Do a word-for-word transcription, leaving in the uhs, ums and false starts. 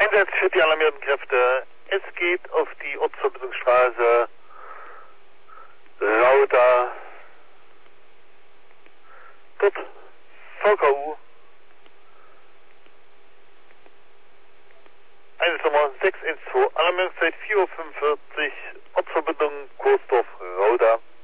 Einsatz für die alarmierten Kräfte. Es geht auf die Ortsverbindungsstraße Lauter. Dort V K U. Einsatznummer sechs eins zwei, Alarmierungszeit vier Uhr fünfundvierzig, Ortsverbindung Kursdorf Rauda.